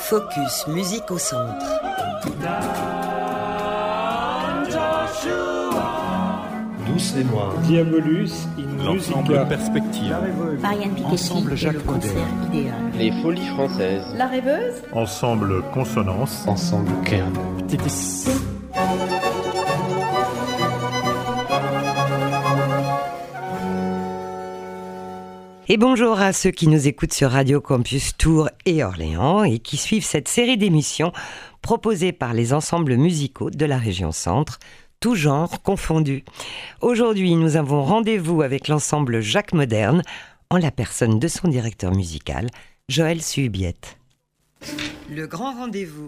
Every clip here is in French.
Focus musique au centre. Douce et moi. Diabolus in L'ensemble musica. perspective. Marianne Piketty Ensemble et Jacques le concert idéal. Les Folies Françaises. La rêveuse. Ensemble consonance. Ensemble Cairn. Et bonjour à ceux qui nous écoutent sur Radio Campus Tours et Orléans et qui suivent cette série d'émissions proposées par les ensembles musicaux de la région Centre, tous genres confondus. Aujourd'hui, nous avons rendez-vous avec l'ensemble Jacques Moderne, en la personne de son directeur musical, Joël Suhubiette. Le grand rendez-vous.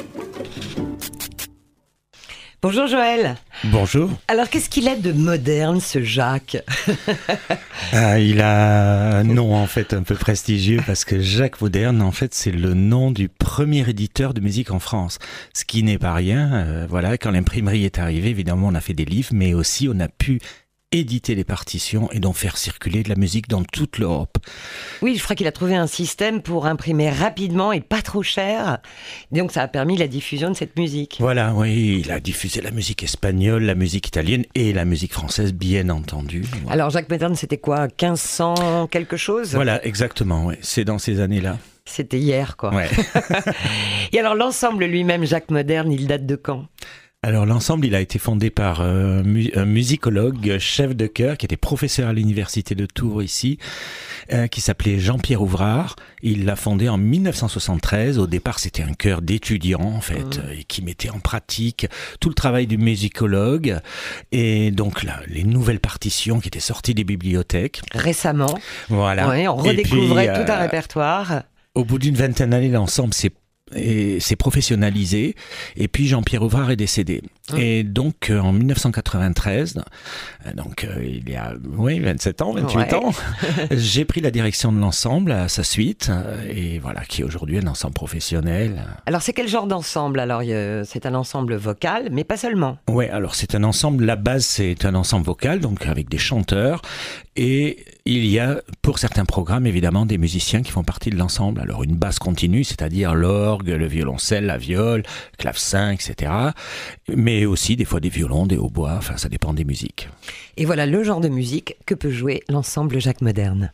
Bonjour Joël. Bonjour. Alors qu'est-ce qu'il a de moderne ce Jacques ? Il a un nom en fait un peu prestigieux parce que Jacques Moderne en fait c'est le nom du premier éditeur de musique en France. Ce qui n'est pas rien. Voilà, quand l'imprimerie est arrivée, évidemment on a fait des livres, mais aussi on a pu éditer les partitions et donc faire circuler de la musique dans toute l'Europe. Oui, je crois qu'il a trouvé un système pour imprimer rapidement et pas trop cher. Donc ça a permis la diffusion de cette musique. Voilà, oui, il a diffusé la musique espagnole, la musique italienne et la musique française, bien entendu. Voilà. Alors Jacques Moderne, c'était quoi, 1500 quelque chose ? Voilà, exactement, ouais. C'est dans ces années-là. C'était hier, quoi. Ouais. Et alors l'ensemble lui-même, Jacques Moderne, il date de quand ? Alors l'ensemble, il a été fondé par un musicologue, chef de chœur, qui était professeur à l'université de Tours ici, qui s'appelait Jean-Pierre Ouvrard. Il l'a fondé en 1973. Au départ, c'était un chœur d'étudiants, en fait, et qui mettait en pratique tout le travail du musicologue. Et donc là, les nouvelles partitions qui étaient sorties des bibliothèques. Récemment. Voilà. Ouais, on redécouvrait tout un répertoire. Au bout d'une vingtaine d'années, l'ensemble s'est professionnalisé, et puis Jean-Pierre Ouvrard est décédé. Et donc en 1993, il y a 27 ans, 28 ans, j'ai pris la direction de l'ensemble à sa suite, et voilà, qui est aujourd'hui un ensemble professionnel. Alors c'est quel genre d'ensemble ? Alors c'est un ensemble vocal, mais pas seulement. Ouais, alors c'est un ensemble, la base c'est un ensemble vocal, donc avec des chanteurs, et il y a pour certains programmes évidemment des musiciens qui font partie de l'ensemble. Alors une basse continue, c'est-à-dire l'orgue, le violoncelle, la viole, clavecin, etc. Mais aussi des fois des violons, des hautbois, enfin ça dépend des musiques. Et voilà le genre de musique que peut jouer l'ensemble Jacques Moderne.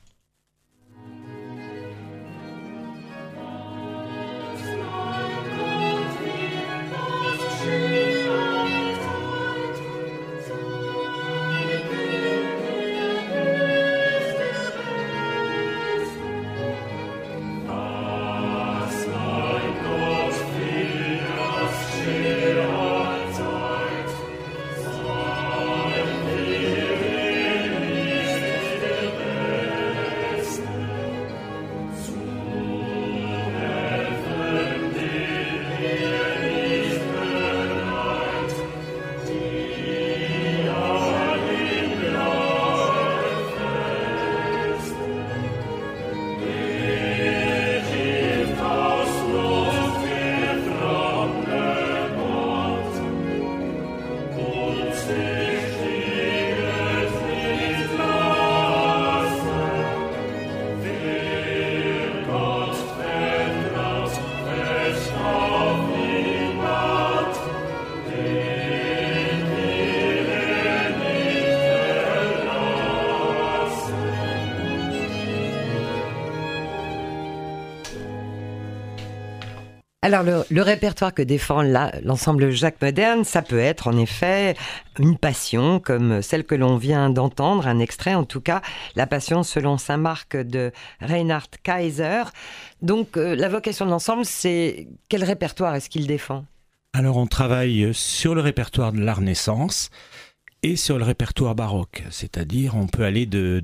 Alors le répertoire que défend l'ensemble Jacques Moderne, ça peut être en effet une passion comme celle que l'on vient d'entendre, un extrait en tout cas, la passion selon saint Marc de Reinhard Kaiser. Donc la vocation de l'ensemble, c'est quel répertoire est-ce qu'il défend ? Alors on travaille sur le répertoire de la Renaissance et sur le répertoire baroque, c'est-à-dire on peut aller de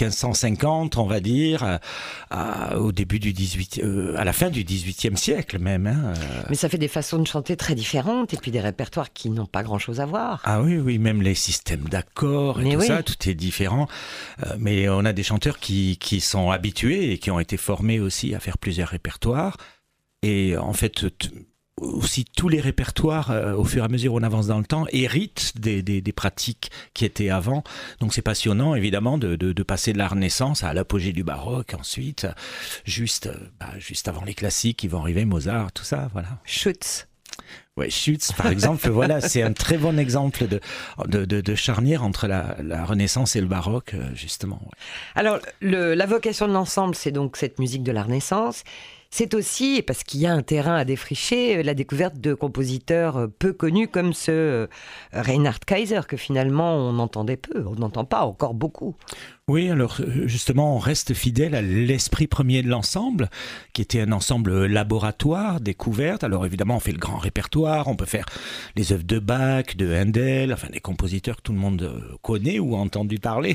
1550, on va dire, au début du 18, à la fin du 18e siècle même. Hein. Mais ça fait des façons de chanter très différentes et puis des répertoires qui n'ont pas grand-chose à voir. Ah oui, même les systèmes d'accords et ça, tout est différent. Mais on a des chanteurs qui sont habitués et qui ont été formés aussi à faire plusieurs répertoires. Et en fait, aussi tous les répertoires, au fur et à mesure où on avance dans le temps, héritent des pratiques qui étaient avant. Donc c'est passionnant, évidemment, de passer de la Renaissance à l'apogée du baroque, ensuite, juste avant les classiques qui vont arriver, Mozart, tout ça, voilà. Schütz. Ouais, Schütz, par exemple, voilà, c'est un très bon exemple de charnière entre la Renaissance et le baroque, justement. Ouais. Alors, la vocation de l'ensemble, c'est donc cette musique de la Renaissance. C'est aussi, parce qu'il y a un terrain à défricher, la découverte de compositeurs peu connus comme ce Reinhard Kaiser, que finalement on entendait peu, on n'entend pas encore beaucoup. Oui, alors justement, on reste fidèle à l'esprit premier de l'ensemble, qui était un ensemble laboratoire, découverte. Alors évidemment, on fait le grand répertoire, on peut faire les œuvres de Bach, de Handel, enfin des compositeurs que tout le monde connaît ou a entendu parler.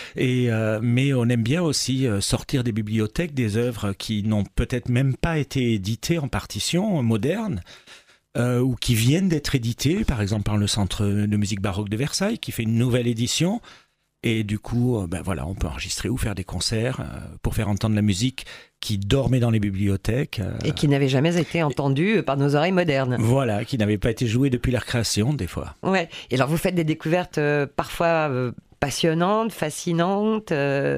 Mais on aime bien aussi sortir des bibliothèques des œuvres qui n'ont peut-être même pas été éditées en partition moderne. Ou qui viennent d'être éditées, par exemple par le Centre de musique baroque de Versailles, qui fait une nouvelle édition. Et du coup, on peut enregistrer ou faire des concerts pour faire entendre la musique qui dormait dans les bibliothèques. Et qui n'avait jamais été entendue par nos oreilles modernes. Voilà, qui n'avait pas été jouée depuis leur création, des fois. Ouais. Et alors, vous faites des découvertes parfois passionnantes, fascinantes.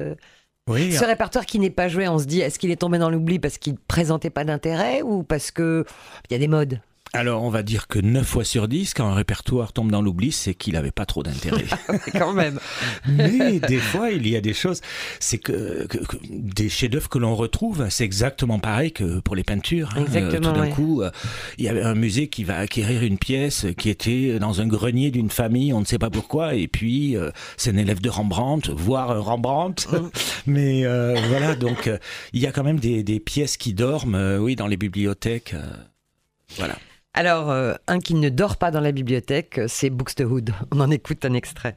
Oui, Ce répertoire qui n'est pas joué, on se dit, est-ce qu'il est tombé dans l'oubli parce qu'il ne présentait pas d'intérêt ou parce qu'il y a des modes ? Alors, on va dire que 9 fois sur 10, quand un répertoire tombe dans l'oubli, c'est qu'il n'avait pas trop d'intérêt. Quand même. Mais des fois, il y a des choses, c'est que des chefs-d'œuvre que l'on retrouve, c'est exactement pareil que pour les peintures. Exactement, tout d'un coup, il y avait un musée qui va acquérir une pièce qui était dans un grenier d'une famille, on ne sait pas pourquoi, et puis c'est un élève de Rembrandt, voire un Rembrandt. Mais voilà, donc il y a quand même des pièces qui dorment, dans les bibliothèques. Voilà. Alors, un qui ne dort pas dans la bibliothèque, c'est Buxtehude. On en écoute un extrait.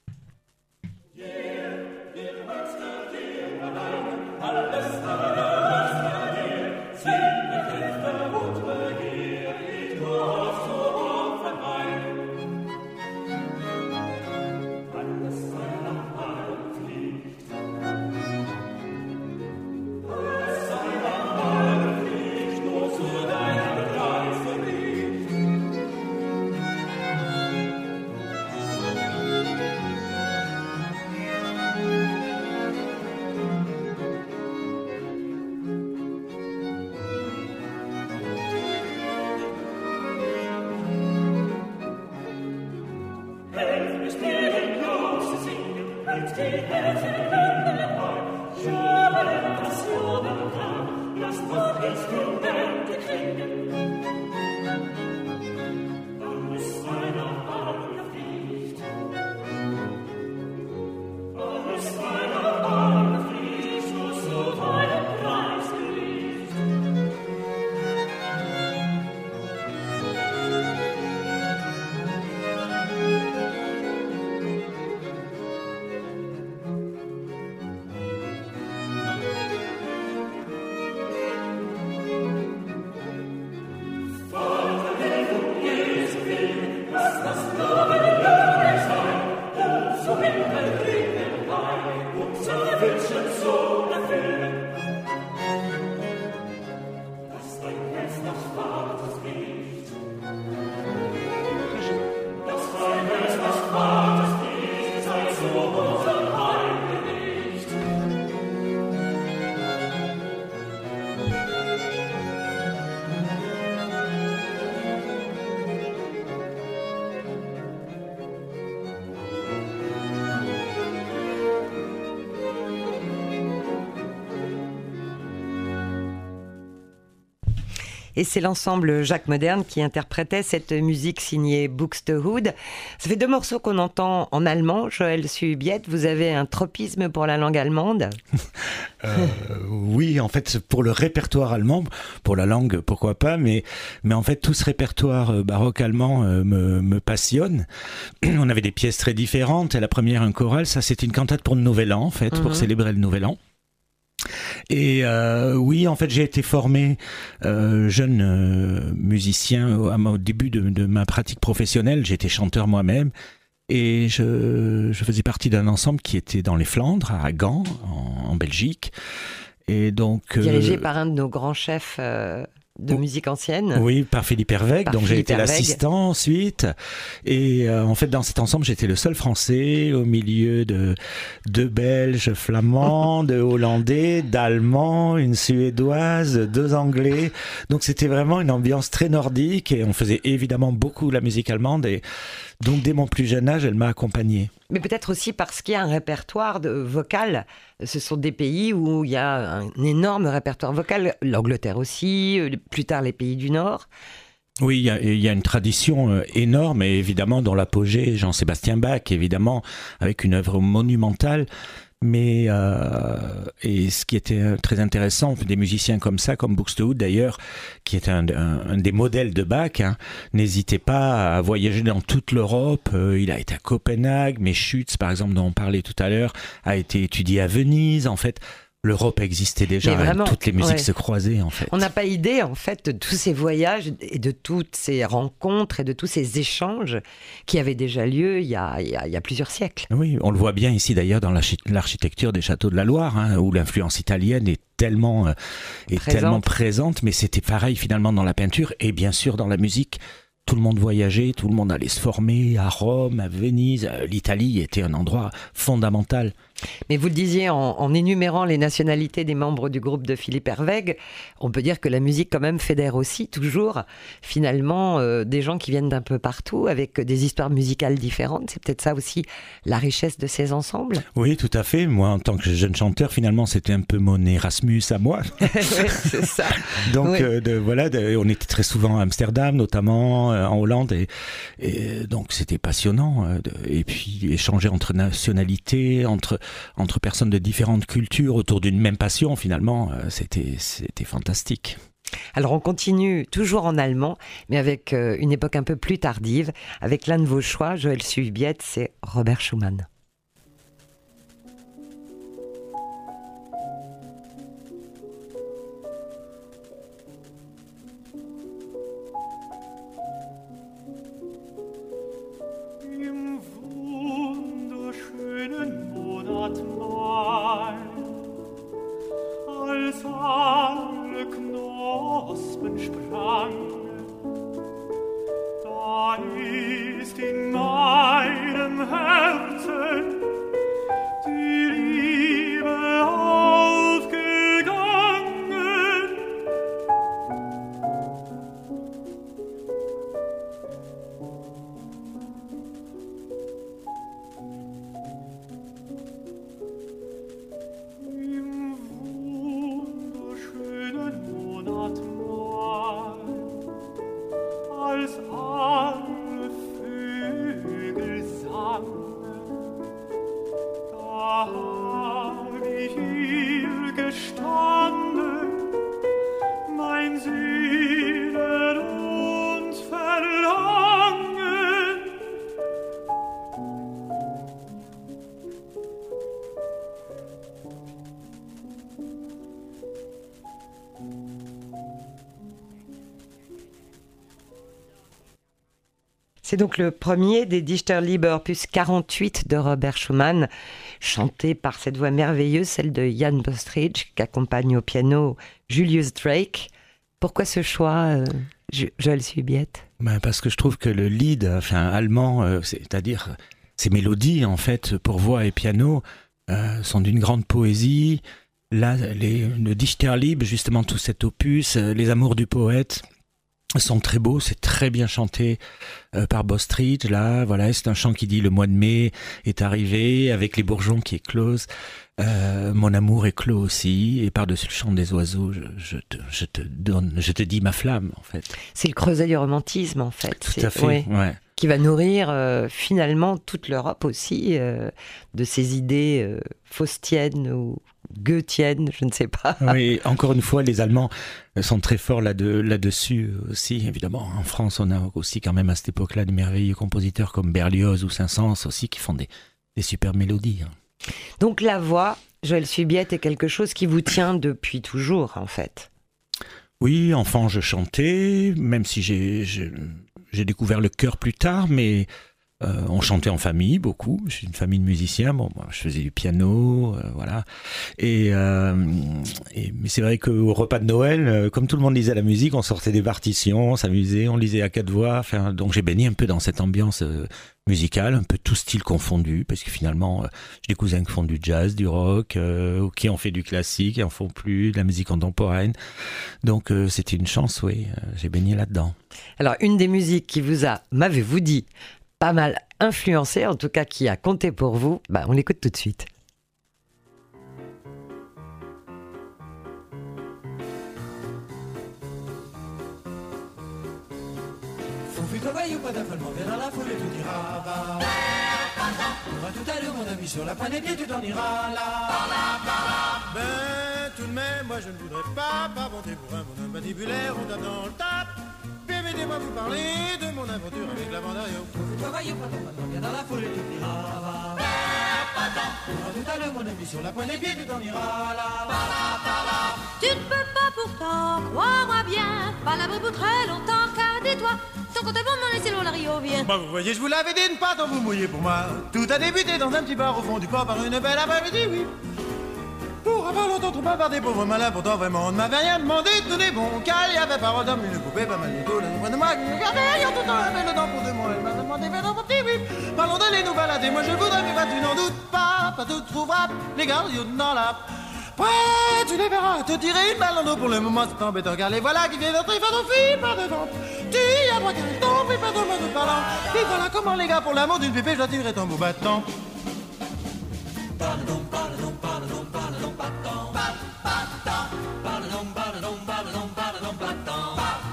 Et c'est l'ensemble Jacques Moderne qui interprétait cette musique signée Buxtehude. Ça fait 2 morceaux qu'on entend en allemand. Joël Subiette, vous avez un tropisme pour la langue allemande ? Oui, en fait, pour le répertoire allemand, pour la langue, pourquoi pas, mais en fait, tout ce répertoire baroque allemand me passionne. On avait des pièces très différentes. Et la première, un choral, ça c'était une cantate pour le Nouvel An, en fait, pour célébrer le Nouvel An. Et oui, en fait, j'ai été formé jeune musicien au début de ma pratique professionnelle. J'étais chanteur moi-même et je faisais partie d'un ensemble qui était dans les Flandres, à Gand, en Belgique. Et donc dirigé par un de nos grands chefs de musique ancienne. Oui, par Philippe Hervègue. Par Donc j'ai Philippe été Hervègue. l'assistant ensuite. Et en fait, dans cet ensemble, j'étais le seul Français au milieu de deux Belges flamands, de Hollandais, d'Allemands, une Suédoise, deux Anglais. Donc c'était vraiment une ambiance très nordique et on faisait évidemment beaucoup la musique allemande. Et donc dès mon plus jeune âge, elle m'a accompagné. Mais peut-être aussi parce qu'il y a un répertoire vocal. Ce sont des pays où il y a un énorme répertoire vocal. L'Angleterre aussi, plus tard les pays du Nord. Oui, il y a une tradition énorme, et évidemment dans l'apogée, Jean-Sébastien Bach, évidemment, avec une œuvre monumentale. Mais et ce qui était très intéressant, des musiciens comme ça, comme Buxtehude d'ailleurs, qui est un des modèles de Bach, hein, n'hésitait pas à voyager dans toute l'Europe. Il a été à Copenhague, mais Schütz, par exemple, dont on parlait tout à l'heure, a été étudié à Venise. En fait, l'Europe existait déjà, vraiment, toutes les musiques ouais. se croisaient en fait. On n'a pas idée en fait de tous ces voyages et de toutes ces rencontres et de tous ces échanges qui avaient déjà lieu il y a plusieurs siècles. Oui, on le voit bien ici d'ailleurs dans l'architecture des châteaux de la Loire, hein, où l'influence italienne est tellement présente, mais c'était pareil finalement dans la peinture et bien sûr dans la musique. Tout le monde voyageait, tout le monde allait se former à Rome, à Venise. L'Italie était un endroit fondamental. Mais vous le disiez, en énumérant les nationalités des membres du groupe de Philippe Hervègue, on peut dire que la musique quand même fédère aussi toujours finalement des gens qui viennent d'un peu partout avec des histoires musicales différentes. C'est peut-être ça aussi la richesse de ces ensembles. Oui, tout à fait. Moi, en tant que jeune chanteur, finalement, c'était un peu mon Erasmus à moi. Oui, c'est ça. Donc, Oui. on était très souvent à Amsterdam, notamment en Hollande, et donc c'était passionnant. Et puis échanger entre nationalités, entre personnes de différentes cultures autour d'une même passion, finalement, c'était fantastique. Alors on continue toujours en allemand, mais avec une époque un peu plus tardive, avec l'un de vos choix, Joël Subiette, c'est Robert Schumann. Im wunderschönen Monat Mai, als alle Knospen sprangen, da ist in meinem Herzen die Liebe aufgegangen. Im wunderschönen Monat Mai, als alle Vögel sangen, da hab ich hier gestanden, mein Sehnen und Verlangen. C'est donc le premier des Dichterliebe opus 48 de Robert Schumann, chanté par cette voix merveilleuse, celle de Jan Bostridge, qui accompagne au piano Julius Drake. Pourquoi ce choix, Joël Subiette ? Parce que je trouve que le lead, allemand, c'est-à-dire ces mélodies en fait pour voix et piano, sont d'une grande poésie. Là, le Dichterliebe, justement tout cet opus, les amours du poète, sont très beaux, c'est très bien chanté par Bostridge. Là, voilà, c'est un chant qui dit le mois de mai est arrivé avec les bourgeons qui éclosent. Mon amour éclot aussi, et par-dessus le chant des oiseaux, je te dis ma flamme, en fait. C'est le creuset du romantisme, en fait. Tout à fait, ouais. Qui va nourrir finalement toute l'Europe aussi de ces idées faustiennes ou goethiennes, je ne sais pas. Oui, encore une fois, les Allemands sont très forts là-dessus aussi, évidemment. En France, on a aussi quand même à cette époque-là de merveilleux compositeurs comme Berlioz ou Saint-Saëns aussi qui font des super mélodies. Donc la voix, Joël Subiette, est quelque chose qui vous tient depuis toujours, en fait. Oui, enfant, je chantais, même si j'ai découvert le chœur plus tard, mais On chantait en famille beaucoup. Je suis une famille de musiciens. Bon, moi, je faisais du piano, voilà. Mais c'est vrai qu'au repas de Noël, comme tout le monde lisait la musique, on sortait des partitions, on s'amusait, on lisait à 4 voix. Enfin, donc j'ai baigné un peu dans cette ambiance musicale, un peu tout style confondu, parce que finalement, j'ai des cousins qui font du jazz, du rock, ou qui en fait du classique, et en font plus, de la musique contemporaine. Donc c'était une chance, oui. J'ai baigné là-dedans. Alors, une des musiques qui vous a, m'avez-vous dit, pas mal influencé, en tout cas qui a compté pour vous, on l'écoute tout de suite. Faut travailler ou pas d'affolement, viens dans la foule et tout ira va. On va tout à l'heure mon ami sur la planète et tu t'en iras là. Ben tout de même moi je ne voudrais pas monter pour un mon mandibulaire, on tape dans le tape. Permettez-moi vous parler de mon aventure avec la Vandario. Faut travailler ou pas d'affolement, viens dans la foule et tout ira va. On va tout à l'heure mon ami sur la pointe des pieds, tu t'en iras là. Tu ne peux pas pourtant, crois-moi bien, pas l'abri pour très longtemps, car dis-toi, ton compte est bon, mon laissez l'eau, la Rio vient. Bah vous voyez, je vous l'avais dit, ne pas tant vous mouiller pour moi. Tout a débuté dans un petit bar au fond du port par une belle après-midi, oui. Pour avoir longtemps trop bavardé, pauvre malin, pourtant vraiment on ne m'avait rien demandé. Tout est bon, car il y avait parole d'homme, une poupée, pas mal de tout, là, de moi, qui me gardait, ayant tout le temps la belle dent pour 2 mois. Elle m'a demandé, mais non, mon petit, oui. Parlons d'aller nous balader, moi je voudrais, mais tu n'en doutes pas tout trouvera, les gardiens dans la... Ouais, tu les verras, te tirer une balle dans l'eau pour le moment, c'est embêtant, car les voilà qui viennent d'entrer faire nos filles par devant. Tu y as droit qu'elle tombe, et pas de moi de parlant. Et voilà comment les gars, pour l'amour d'une pépé, je dois tirer ton beau battant. Pardon, pardon, pardon, pardon, pardon, pardon, pardon, pardon, pardon, pardon.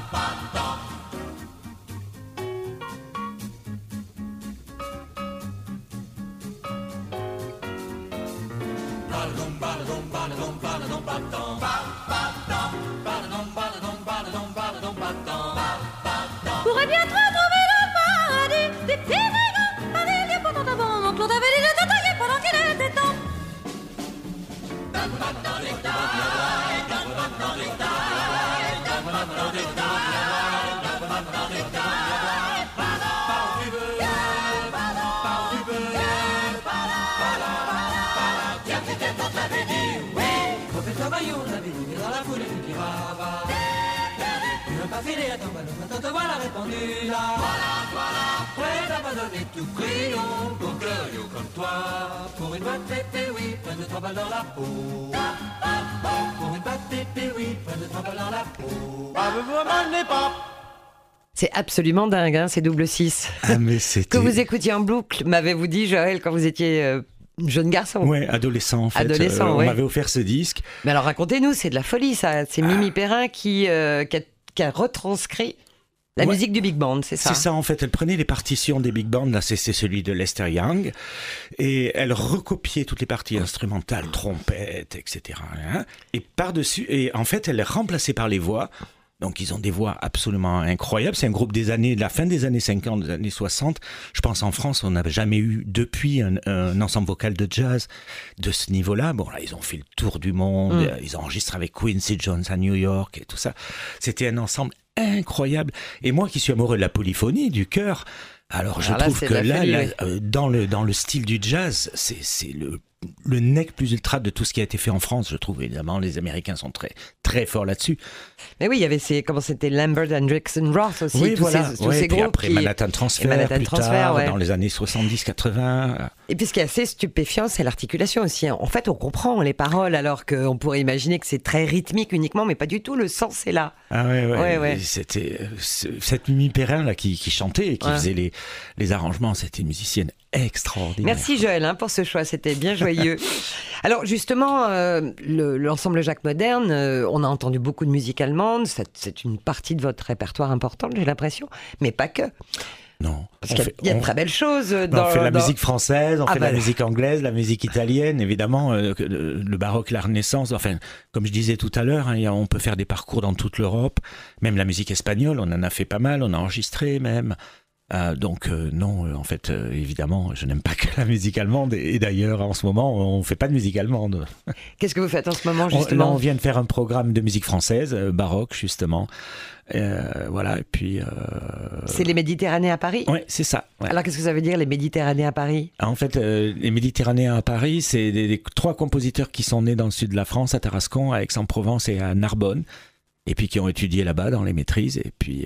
Pourrais bien te retrouver dans le paradis, des petits brigands, avec des potes en bon, mon Claude avait dit de te tailler pendant qu'il était temps. On avait dit, mais dans la foule, tu diras, va. Tu n'as pas filé à ton ballon, maintenant te voilà répandu là. Voilà, prêt à abandonner tout crayon pour Glorio comme toi. Pour une boîte pépé, oui, plein de 3 balles dans la peau. Pour une boîte pépé, oui, plein de 3 balles dans la peau. Ah, mais vous m'amenez pas. C'est absolument dingue, hein, ces double 6. Ah, mais c'était... Que vous écoutiez en boucle, m'avez-vous dit, Joël, quand vous étiez... jeune garçon. Ouais, adolescent en fait. Adolescent, on m'avait offert ce disque. Mais alors racontez-nous, c'est de la folie ça. C'est Mimi Perrin qui a retranscrit la musique du Big Band, c'est ça? C'est ça en fait. Elle prenait les partitions des Big Band, là c'est celui de Lester Young, et elle recopiait toutes les parties instrumentales, trompettes, etc. Hein, et par-dessus, et en fait elle les remplaçait par les voix. Donc ils ont des voix absolument incroyables. C'est un groupe de la fin des années 50, des années 60. Je pense en France, on n'a jamais eu depuis un ensemble vocal de jazz de ce niveau-là. Bon là, ils ont fait le tour du monde. Ils ont enregistré avec Quincy Jones à New York et tout ça. C'était un ensemble incroyable. Et moi qui suis amoureux de la polyphonie, du chœur, alors je trouve que là, dans le style du jazz, c'est le nec plus ultra de tout ce qui a été fait en France, je trouve. Évidemment, les Américains sont très, très forts là-dessus. Mais oui, il y avait comment c'était Lambert, Hendrixon, Roth aussi, oui, tous ces groupes. Après Manhattan Transfer, plus tard, dans les années 70-80. Et puis ce qui est assez stupéfiant, c'est l'articulation aussi. En fait, on comprend les paroles, alors qu'on pourrait imaginer que c'est très rythmique uniquement, mais pas du tout, le sens est là. Ah ouais. C'était cette Mimi Perrin là, qui chantait et qui faisait les arrangements, c'était une musicienne extraordinaire. Merci Joël pour ce choix, c'était bien joyeux. Alors justement, l'ensemble Jacques Moderne, on a entendu beaucoup de musique allemande, c'est une partie de votre répertoire importante, j'ai l'impression, mais pas que. Non. Parce qu'il y a de très belles choses. On fait la musique française, on fait la musique anglaise, la musique italienne, évidemment, le baroque, la Renaissance. Enfin, comme je disais tout à l'heure, hein, on peut faire des parcours dans toute l'Europe, même la musique espagnole, on en a fait pas mal, on a enregistré même. Non, en fait, évidemment, je n'aime pas que la musique allemande. Et d'ailleurs, en ce moment, on ne fait pas de musique allemande. Qu'est-ce que vous faites en ce moment, Là, justement? on vient de faire un programme de musique française, baroque, justement. Voilà, et puis... C'est les Méditerranéens à Paris? Oui, c'est ça. Ouais. Alors, qu'est-ce que ça veut dire, les Méditerranéens à Paris? En fait, les Méditerranéens à Paris, c'est des 3 compositeurs qui sont nés dans le sud de la France, à Tarascon, à Aix-en-Provence et à Narbonne. Et puis qui ont étudié là-bas dans les maîtrises, et puis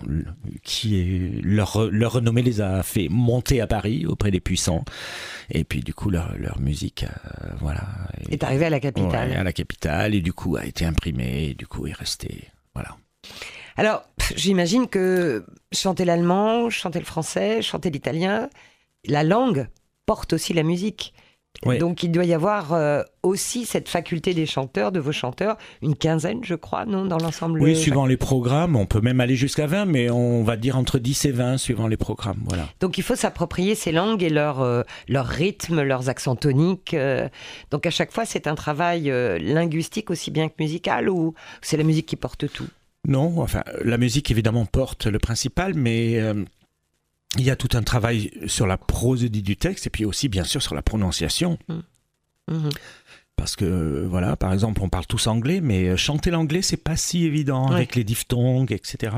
leur renommée les a fait monter à Paris auprès des puissants. Et puis du coup leur musique, voilà, Est arrivé à la capitale. Ouais, à la capitale, et du coup a été imprimée, et du coup est restée, voilà. Alors, j'imagine que chanter l'allemand, chanter le français, chanter l'italien, la langue porte aussi la musique. Oui. Donc il doit y avoir aussi cette faculté des chanteurs, de vos chanteurs, une quinzaine, je crois, non, dans l'ensemble? Oui, suivant les programmes, on peut même aller jusqu'à 20, mais on va dire entre 10 et 20 suivant les programmes, voilà. Donc il faut s'approprier ces langues et leur rythme, leurs accents toniques. Donc à chaque fois, c'est un travail linguistique aussi bien que musical, ou c'est la musique qui porte tout? Non, enfin, la musique évidemment porte le principal, mais il y a tout un travail sur la prosodie du texte, et puis aussi bien sûr sur la prononciation. Mmh. Parce que, voilà, par exemple, on parle tous anglais, mais chanter l'anglais, c'est pas si évident, avec les diphtongues, etc.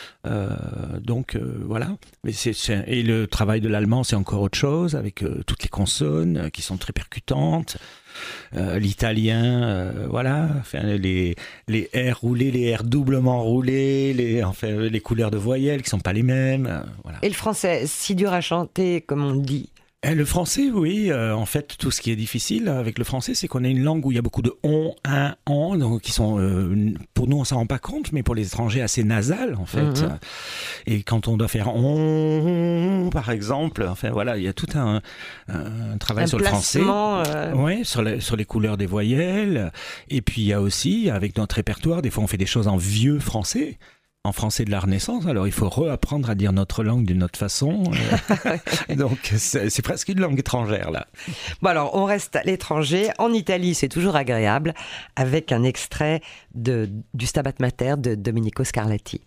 Voilà. Mais et le travail de l'allemand, c'est encore autre chose, avec toutes les consonnes qui sont très percutantes. L'italien, voilà, enfin, les R roulés, les R doublement roulés, les couleurs de voyelles qui sont pas les mêmes. Voilà. Et le français, si dur à chanter, comme on dit? Le français, oui. En fait, tout ce qui est difficile avec le français, c'est qu'on a une langue où il y a beaucoup de on, un, en, donc qui sont, pour nous, on s'en rend pas compte, mais pour les étrangers, assez nasales, en fait. Mmh. Et quand on doit faire on, par exemple, enfin voilà, il y a tout un travail sur le français. Oui, sur les couleurs des voyelles. Et puis il y a aussi, avec notre répertoire, des fois on fait des choses en vieux français. En français de la Renaissance, alors il faut réapprendre à dire notre langue d'une autre façon. Donc c'est presque une langue étrangère là. Bon alors on reste à l'étranger. En Italie, c'est toujours agréable, avec un extrait du Stabat Mater de Domenico Scarlatti.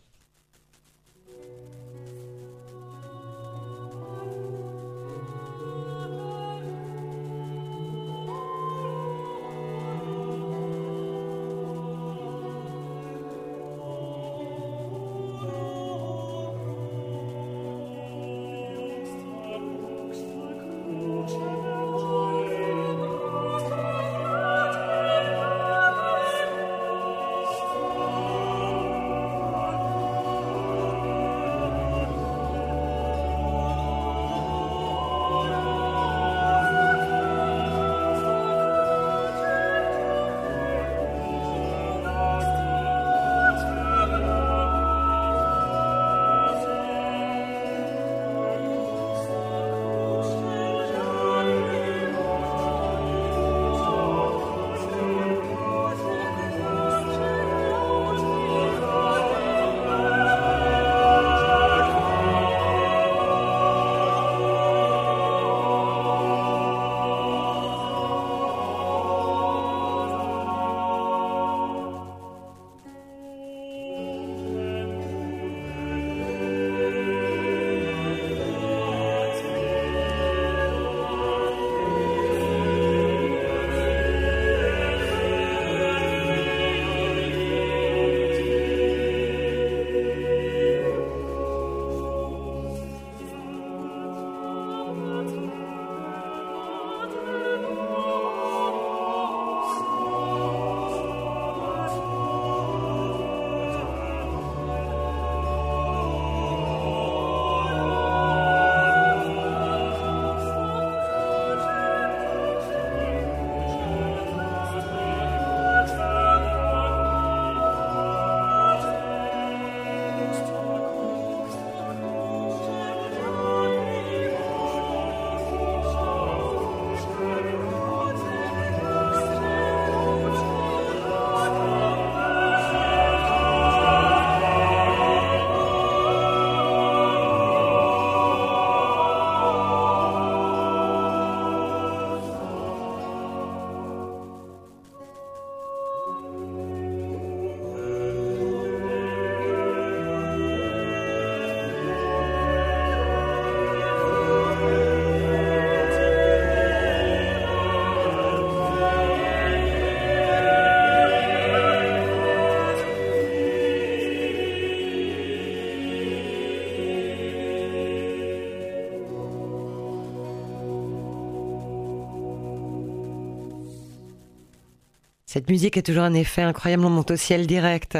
Cette musique est toujours un effet incroyablement au ciel direct.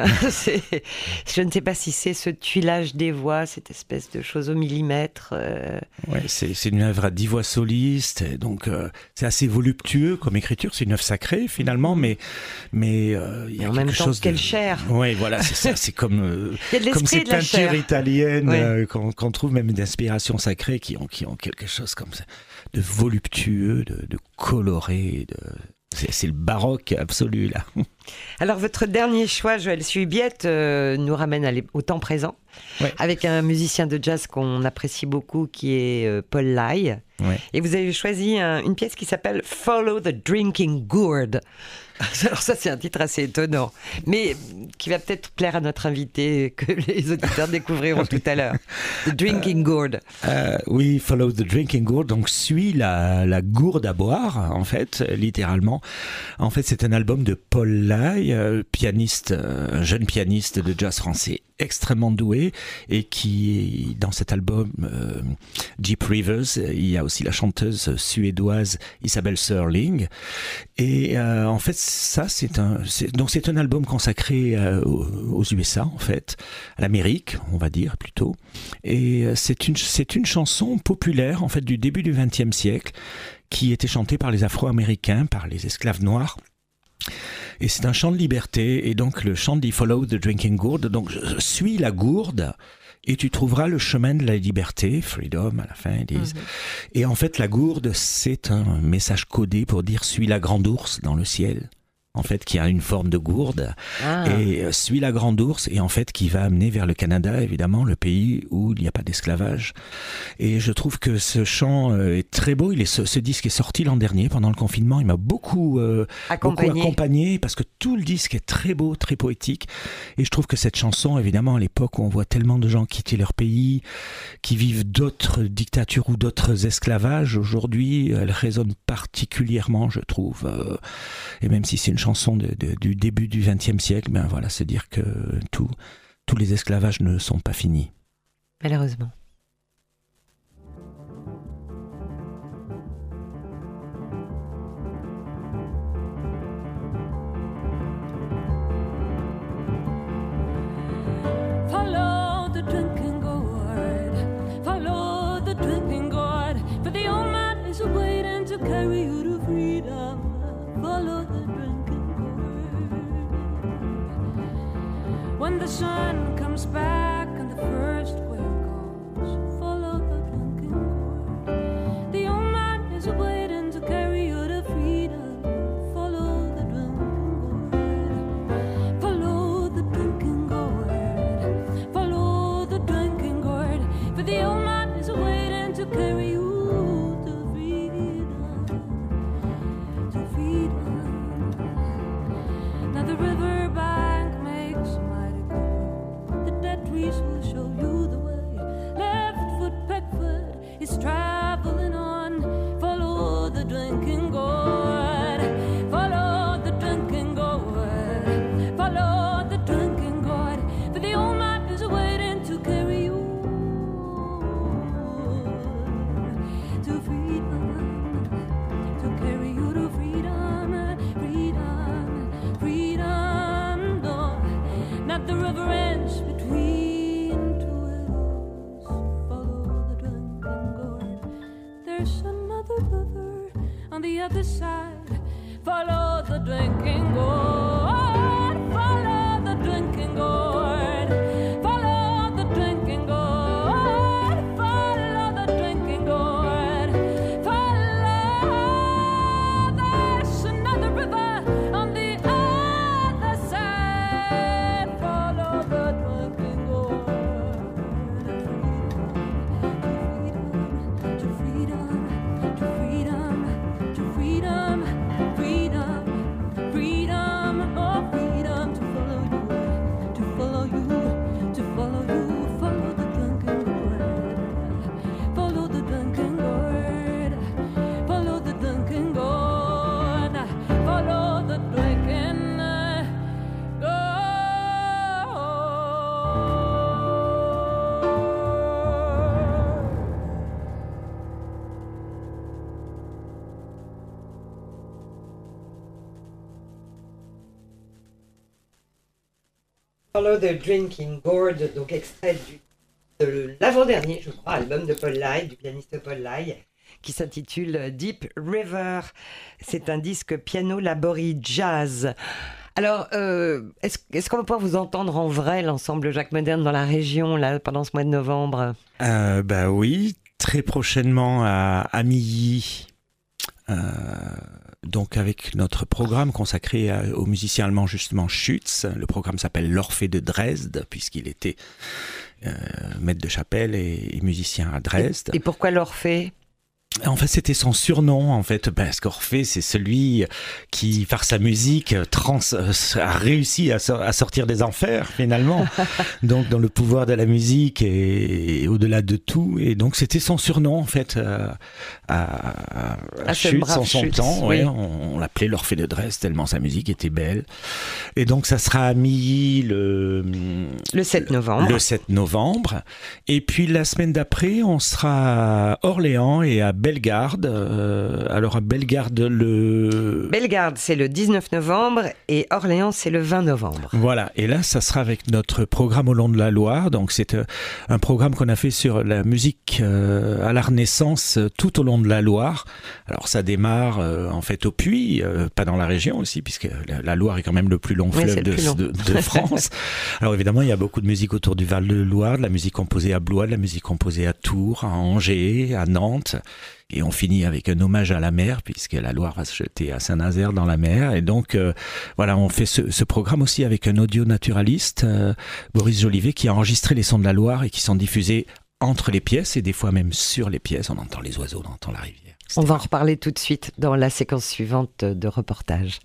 Je ne sais pas si c'est ce tuilage des voix, cette espèce de chose au millimètre. Ouais, c'est une œuvre à 10 voix solistes, donc c'est assez voluptueux comme écriture. C'est une œuvre sacrée finalement, mais il y a en quelque même temps, chose quelle chair. Oui, voilà, c'est ça. C'est comme Il y a de comme l'esprit ces et de la chair. peintures italiennes Ouais. qu'on trouve même d'inspiration sacrée, qui ont quelque chose comme ça, de voluptueux, de coloré, c'est le baroque absolu là. Alors, votre dernier choix, Joël Suibiette, nous ramène au temps présent, Ouais. avec un musicien de jazz qu'on apprécie beaucoup, qui est Paul Lai. Ouais. Et vous avez choisi une pièce qui s'appelle Follow the Drinking Gourd. Alors ça, c'est un titre assez étonnant, mais qui va peut-être plaire à notre invité, que les auditeurs découvriront tout à l'heure. The Drinking Gourd. Oui, Follow the Drinking Gourd, donc suit la gourde à boire, en fait, littéralement. En fait, c'est un album de Paul Lai, pianiste, un jeune pianiste de jazz français extrêmement doué, et qui, dans cet album, Jeep Rivers, il y a aussi la chanteuse suédoise Isabelle Sörling. Et en fait, ça, c'est un album consacré aux USA, en fait, à l'Amérique, on va dire plutôt. Et c'est une chanson populaire, en fait, du début du XXe siècle, qui était chantée par les Afro-Américains, par les esclaves noirs. Et c'est un chant de liberté, et donc le chant dit Follow the Drinking Gourd, donc suis la gourde et tu trouveras le chemin de la liberté, freedom à la fin ils disent. Et en fait la gourde, c'est un message codé pour dire suis la grande ours dans le ciel, en fait, qui a une forme de gourde, et suit la grande ours, et en fait qui va amener vers le Canada, évidemment, le pays où il n'y a pas d'esclavage. Et je trouve que ce chant est très beau. Ce disque est sorti l'an dernier pendant le confinement. Il m'a beaucoup accompagné, parce que tout le disque est très beau, très poétique. Et je trouve que cette chanson, évidemment, à l'époque où on voit tellement de gens quitter leur pays, qui vivent d'autres dictatures ou d'autres esclavages, aujourd'hui, elle résonne particulièrement, je trouve. Et même si c'est une chanson du début du XXe siècle, ben voilà, c'est dire que tous les esclavages ne sont pas finis. Malheureusement. Follow the drinking gourd, follow the drinking gourd, for the old man is waiting to carry you to freedom. Follow the drinking gourd. When the sun comes back and the first quail calls, follow the drinking gourd. The old man is waiting to carry you to freedom. Follow the drinking gourd. Follow the drinking gourd. Follow the drinking gourd. For the old man is waiting to carry you to freedom. To freedom. Now the river bank makes mighty good. The dead trees will show you the way. Left foot, back foot is traveling on. Follow the drinking gourd. Follow the drinking gourd. Follow the drinking gourd. For the old man is waiting to carry you to freedom. To carry you to freedom. Freedom. Freedom. No. Not the river ends between two willows. Follow the drinking gourd. There's another river on the other side. Follow the drinking gourd. Follow the drinking gourd. Follow the drinking gourd. Follow the drinking gourd. Follow. There's another river on the other side. Follow the drinking gourd. To freedom, to freedom, to freedom, freedom, freedom, freedom. Follow the Drinking Gourd, donc extrait de l'avant-dernier, je crois, album de Paul Lye, du pianiste Paul Lye, qui s'intitule Deep River. C'est un disque piano labori jazz. Alors, est-ce qu'on va pouvoir vous entendre en vrai, l'ensemble Jacques Moderne, dans la région, là, pendant ce mois de novembre ? Bah oui, très prochainement à Milly. Donc avec notre programme consacré au musicien allemand justement Schütz. Le programme s'appelle l'Orphée de Dresde, puisqu'il était maître de chapelle et musicien à Dresde. Et pourquoi l'Orphée ? En fait, c'était son surnom, en fait, parce qu'Orphée, c'est celui qui, par sa musique, a réussi à sortir des enfers, finalement. Donc, dans le pouvoir de la musique et au-delà de tout. Et donc, c'était son surnom, en fait, à Schütz, en son temps. Oui. Ouais, on l'appelait l'Orphée de Dresde, tellement sa musique était belle. Et donc, ça sera à Milly le 7 novembre. Le 7 novembre. Et puis, la semaine d'après, on sera à Orléans et à Bellegarde. Alors à Bellegarde, Bellegarde, c'est le 19 novembre et Orléans, c'est le 20 novembre. Voilà, et là, ça sera avec notre programme au long de la Loire. Donc c'est un programme qu'on a fait sur la musique à la Renaissance tout au long de la Loire. Alors ça démarre en fait au Puy, pas dans la région aussi, puisque la Loire est quand même le plus long fleuve de France. Alors évidemment, il y a beaucoup de musique autour du Val-de-Loire, de la musique composée à Blois, de la musique composée à Tours, à Angers, à Nantes. Et on finit avec un hommage à la mer, puisque la Loire va se jeter à Saint-Nazaire dans la mer. Et donc, voilà, on fait ce programme aussi avec un audio naturaliste, Boris Jolivet, qui a enregistré les sons de la Loire et qui sont diffusés entre les pièces et des fois même sur les pièces. On entend les oiseaux, on entend la rivière. On va en reparler tout de suite dans la séquence suivante de reportage.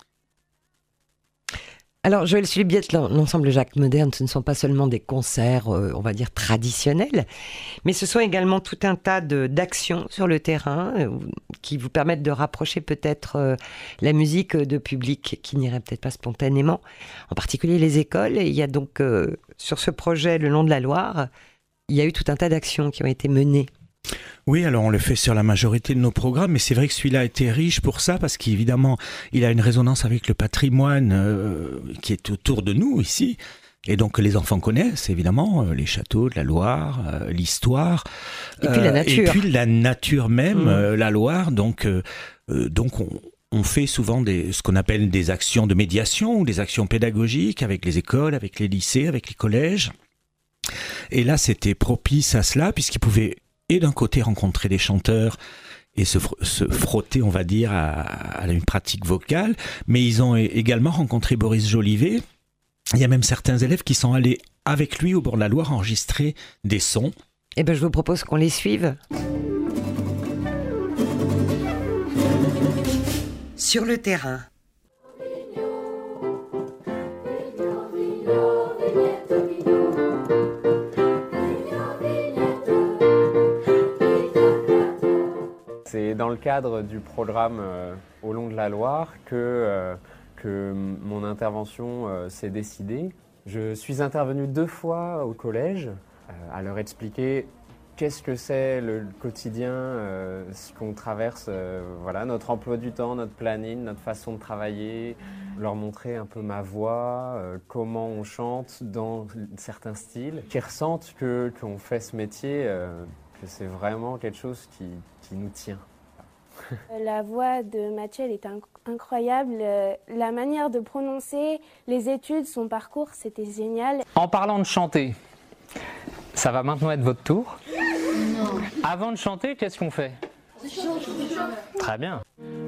Alors, Joël Sulibiette, l'ensemble Jacques Moderne, ce ne sont pas seulement des concerts, on va dire, traditionnels, mais ce sont également tout un tas d'actions sur le terrain qui vous permettent de rapprocher peut-être la musique de publics qui n'iraient peut-être pas spontanément, en particulier les écoles. Et il y a donc, sur ce projet Le Long de la Loire, il y a eu tout un tas d'actions qui ont été menées. Oui, alors on le fait sur la majorité de nos programmes, mais c'est vrai que celui-là a été riche pour ça, parce qu'évidemment, il a une résonance avec le patrimoine qui est autour de nous ici, et donc que les enfants connaissent, évidemment, les châteaux de la Loire, l'histoire. Et puis la nature. Et puis la nature même, la Loire, donc on fait souvent ce qu'on appelle des actions de médiation, ou des actions pédagogiques avec les écoles, avec les lycées, avec les collèges. Et là, c'était propice à cela, puisqu'ils pouvaient et d'un côté rencontrer des chanteurs et se frotter, on va dire, à une pratique vocale, mais ils ont également rencontré Boris Jolivet. Il y a même certains élèves qui sont allés avec lui au bord de la Loire enregistrer des sons. Eh bien, je vous propose qu'on les suive. Sur le terrain. C'est dans le cadre du programme Au long de la Loire que mon intervention s'est décidée. Je suis intervenu 2 fois au collège à leur expliquer qu'est-ce que c'est le quotidien, ce qu'on traverse, voilà, notre emploi du temps, notre planning, notre façon de travailler, leur montrer un peu ma voix, comment on chante dans certains styles, qu'ils ressentent qu'on fait ce métier, que c'est vraiment quelque chose qui nous tient. La voix de Mathieu, elle est incroyable. La manière de prononcer, les études, son parcours, c'était génial. En parlant de chanter, ça va maintenant être votre tour. Non. Avant de chanter, qu'est-ce qu'on fait? Très bien.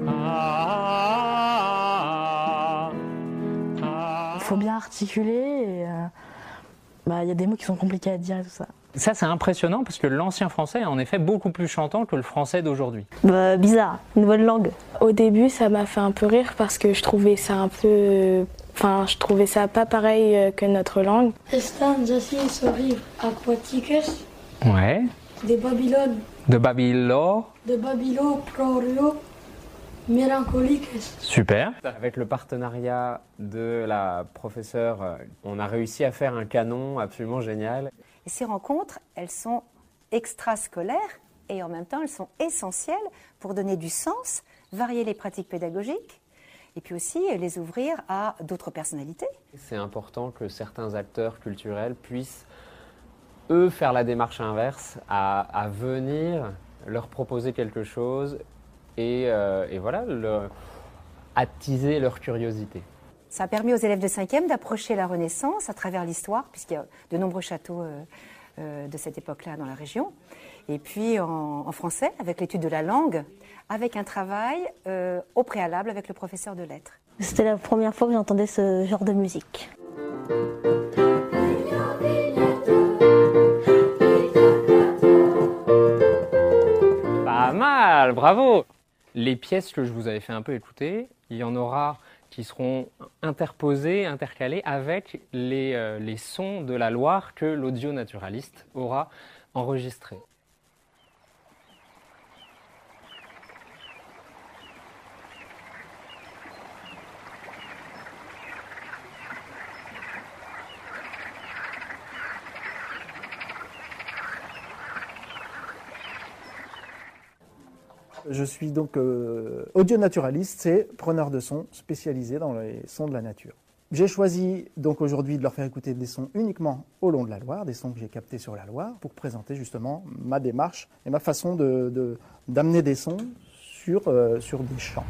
Il faut bien articuler et y a des mots qui sont compliqués à dire et tout ça. Ça, c'est impressionnant parce que l'ancien français est en effet beaucoup plus chantant que le français d'aujourd'hui. Bizarre, nouvelle langue. Au début, ça m'a fait un peu rire parce que je trouvais ça un peu... Enfin, je trouvais ça pas pareil que notre langue. Están así horribles, aquáticas. Ouais. De Babylone. De Babylone. De Babylone, Prorio, mélancoliques. Super. Avec le partenariat de la professeure, on a réussi à faire un canon absolument génial. Et ces rencontres, elles sont extrascolaires et en même temps, elles sont essentielles pour donner du sens, varier les pratiques pédagogiques et puis aussi les ouvrir à d'autres personnalités. C'est important que certains acteurs culturels puissent, eux, faire la démarche inverse, à venir leur proposer quelque chose et voilà, attiser leur curiosité. Ça a permis aux élèves de 5e d'approcher la Renaissance à travers l'histoire, puisqu'il y a de nombreux châteaux de cette époque-là dans la région. Et puis en français, avec l'étude de la langue, avec un travail au préalable avec le professeur de lettres. C'était la première fois que j'entendais ce genre de musique. Pas mal, bravo! Les pièces que je vous avais fait un peu écouter, il y en aura qui seront interposés, intercalés avec les sons de la Loire que l'audio-naturaliste aura enregistrés. Je suis donc audio-naturaliste, c'est preneur de son spécialisé dans les sons de la nature. J'ai choisi donc aujourd'hui de leur faire écouter des sons uniquement au long de la Loire, des sons que j'ai captés sur la Loire, pour présenter justement ma démarche et ma façon d'amener des sons sur des champs.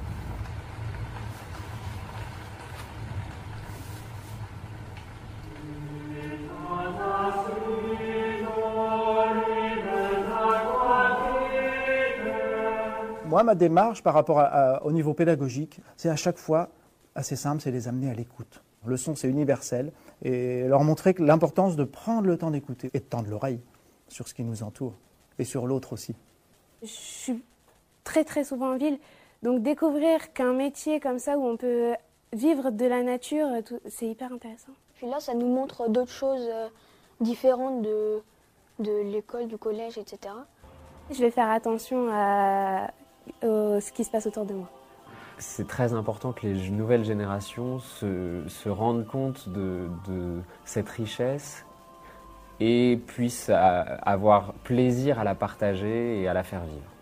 Moi, ma démarche par rapport au niveau pédagogique, c'est à chaque fois assez simple, c'est les amener à l'écoute. Le son, c'est universel, et leur montrer que l'importance de prendre le temps d'écouter et de tendre l'oreille sur ce qui nous entoure, et sur l'autre aussi. Je suis très très souvent en ville, donc découvrir qu'un métier comme ça où on peut vivre de la nature, c'est hyper intéressant. Puis là, ça nous montre d'autres choses différentes de l'école, du collège, etc. Je vais faire attention à ce qui se passe autour de moi. C'est très important que les nouvelles générations se rendent compte de cette richesse et puissent avoir plaisir à la partager et à la faire vivre.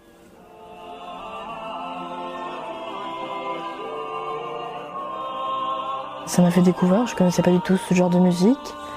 Ça m'a fait découvrir, je ne connaissais pas du tout ce genre de musique.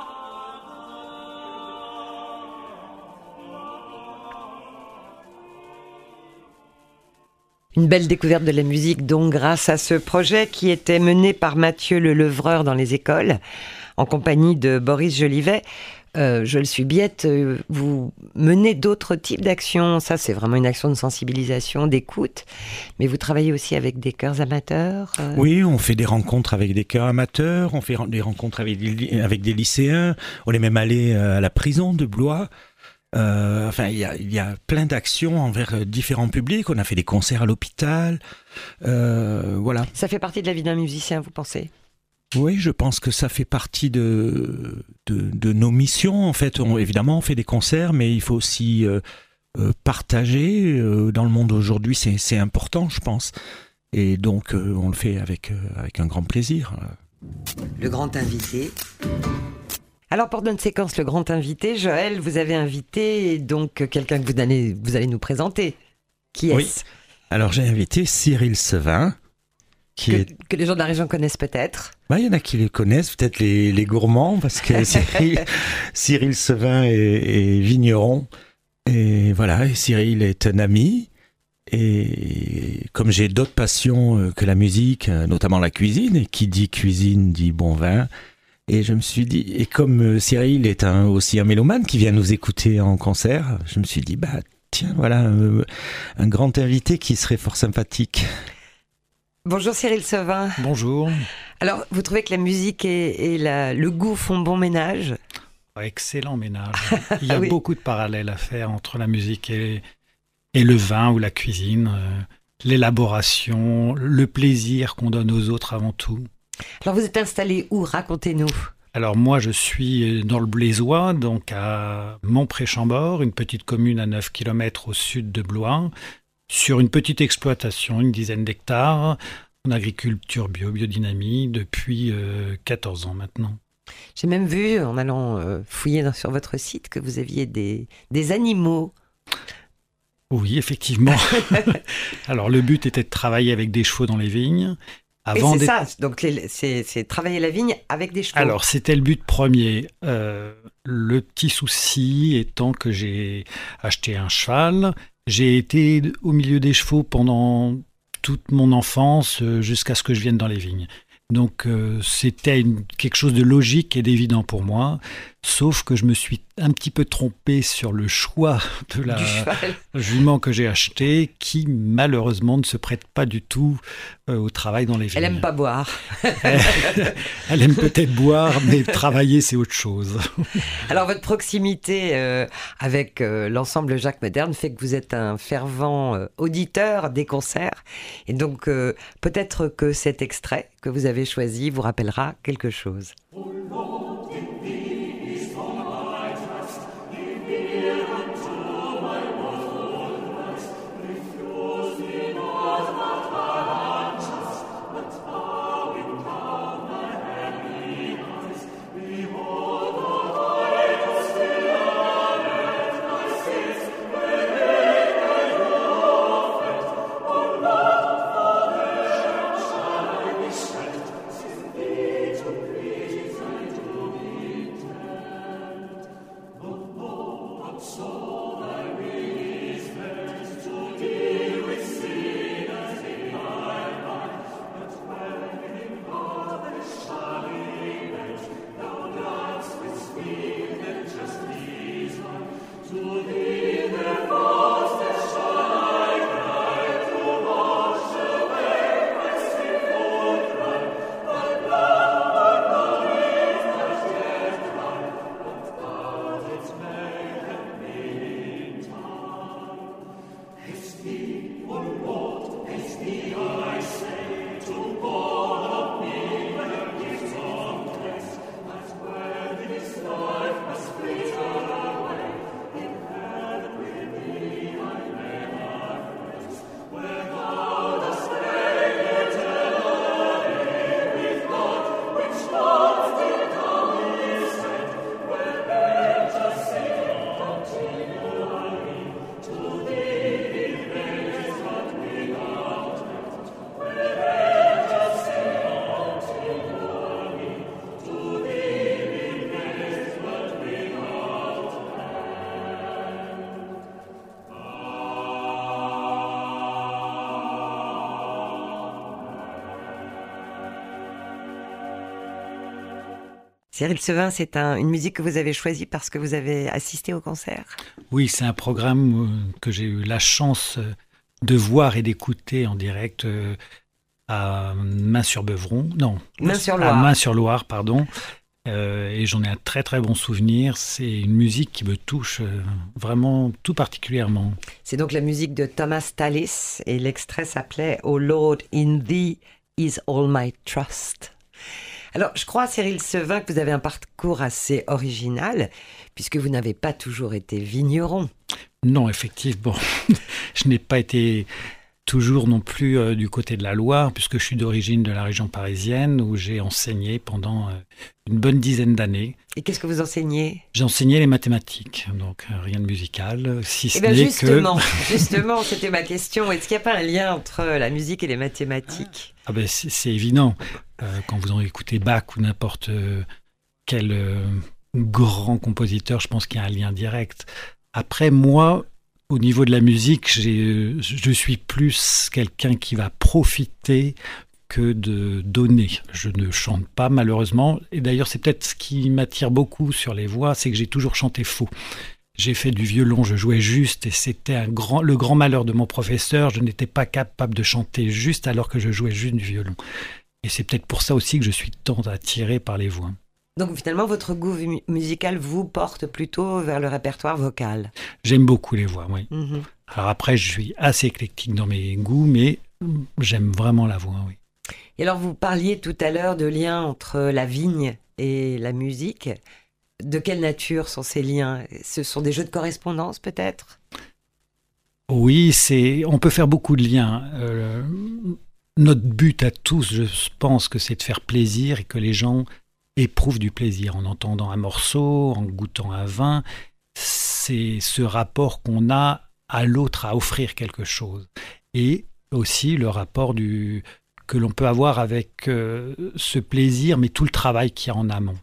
Une belle découverte de la musique, donc, grâce à ce projet qui était mené par Mathieu Le Levreur dans les écoles, en compagnie de Boris Jolivet. Je le suis biette, vous menez d'autres types d'actions. Ça, c'est vraiment une action de sensibilisation, d'écoute. Mais vous travaillez aussi avec des chœurs amateurs. Oui, on fait des rencontres avec des chœurs amateurs, on fait des rencontres avec des lycéens. On est même allé à la prison de Blois. Enfin, il y a plein d'actions envers différents publics. On a fait des concerts à l'hôpital. Voilà. Ça fait partie de la vie d'un musicien, vous pensez ? Oui, je pense que ça fait partie de nos missions. En fait, évidemment, on fait des concerts, mais il faut aussi partager. Dans le monde aujourd'hui, c'est important, je pense. Et donc, on le fait avec un grand plaisir. Le grand invité. Alors, pour notre séquence, le grand invité, Joël, vous avez invité donc quelqu'un que vous allez nous présenter. Qui est-ce ? Oui. Alors, j'ai invité Cyril Sevin. Que les gens de la région connaissent peut-être. Il y en a qui le connaissent, peut-être les gourmands, parce que Cyril Sevin est vigneron. Et voilà, et Cyril est un ami. Et comme j'ai d'autres passions que la musique, notamment la cuisine, et qui dit cuisine dit bon vin. Et je me suis dit, et comme Cyril est aussi un mélomane qui vient nous écouter en concert, je me suis dit, tiens, voilà, un grand invité qui serait fort sympathique. Bonjour Cyril Sevin. Bonjour. Alors, vous trouvez que la musique et le goût font bon ménage ? Excellent ménage. Il y a beaucoup de parallèles à faire entre la musique et le vin ou la cuisine, l'élaboration, le plaisir qu'on donne aux autres avant tout. Alors, vous êtes installé où ? Racontez-nous. Alors moi, je suis dans le Blésois, donc à Montpré-Chambord, une petite commune à 9 km au sud de Blois, sur une petite exploitation, une dizaine d'hectares, en agriculture biodynamie, depuis 14 ans maintenant. J'ai même vu, en allant fouiller sur votre site, que vous aviez des animaux. Oui, effectivement. Alors le but était de travailler avec des chevaux dans les vignes, Avant c'est d'être- ça, donc c'est travailler la vigne avec des chevaux. Alors, c'était le but premier. Le petit souci étant que j'ai acheté un cheval. J'ai été au milieu des chevaux pendant toute mon enfance, jusqu'à ce que je vienne dans les vignes. Donc, c'était quelque chose de logique et d'évident pour moi. Sauf que je me suis un petit peu trompé sur le choix de la Du cheval. jument que j'ai achetée, qui malheureusement ne se prête pas du tout au travail dans les vignes. Elle aime pas boire. Elle aime peut-être boire, mais travailler, c'est autre chose. Alors, votre proximité avec l'ensemble Jacques Moderne fait que vous êtes un fervent auditeur des concerts. Et donc, peut-être que cet extrait que vous avez choisi vous rappellera quelque chose. Cyril Sevin, c'est une musique que vous avez choisie parce que vous avez assisté au concert? Oui, c'est un programme que j'ai eu la chance de voir et d'écouter en direct à Main-sur-Beuvron. Non, Main-sur-Loire. À Main-sur-Loire, pardon. Et j'en ai un très très bon souvenir. C'est une musique qui me touche vraiment tout particulièrement. C'est donc la musique de Thomas Tallis et l'extrait s'appelait « Oh Lord, in Thee is all my trust ». Alors, je crois, Cyril Sevin, que vous avez un parcours assez original, puisque vous n'avez pas toujours été vigneron. Non, effectivement. Je n'ai pas été toujours non plus du côté de la Loire, puisque je suis d'origine de la région parisienne, où j'ai enseigné pendant une bonne dizaine d'années. Et qu'est-ce que vous enseignez? J'ai enseigné les mathématiques, donc rien de musical, si ce Eh bien n'est justement, que... justement, c'était ma question. Est-ce qu'il n'y a pas un lien entre la musique et les mathématiques? Ah ben c'est évident. Quand vous en écoutez Bach ou n'importe quel grand compositeur, je pense qu'il y a un lien direct. Après, moi, au niveau de la musique, je suis plus quelqu'un qui va profiter que de donner. Je ne chante pas, malheureusement. Et d'ailleurs, c'est peut-être ce qui m'attire beaucoup sur les voix, c'est que j'ai toujours chanté faux. J'ai fait du violon, je jouais juste, et c'était le grand malheur de mon professeur. Je n'étais pas capable de chanter juste alors que je jouais juste du violon. Et c'est peut-être pour ça aussi que je suis tant attiré par les voix. Donc finalement, votre goût musical vous porte plutôt vers le répertoire vocal. J'aime beaucoup les voix, oui. Mm-hmm. Alors après, je suis assez éclectique dans mes goûts, mais j'aime vraiment la voix, oui. Et alors, vous parliez tout à l'heure de lien entre la vigne et la musique. De quelle nature sont ces liens? Ce sont des jeux de correspondance, peut-être? Oui, on peut faire beaucoup de liens. Notre but à tous, je pense que c'est de faire plaisir et que les gens éprouvent du plaisir en entendant un morceau, en goûtant un vin. C'est ce rapport qu'on a à l'autre à offrir quelque chose. Et aussi le rapport que l'on peut avoir avec ce plaisir, mais tout le travail qu'il y a en amont.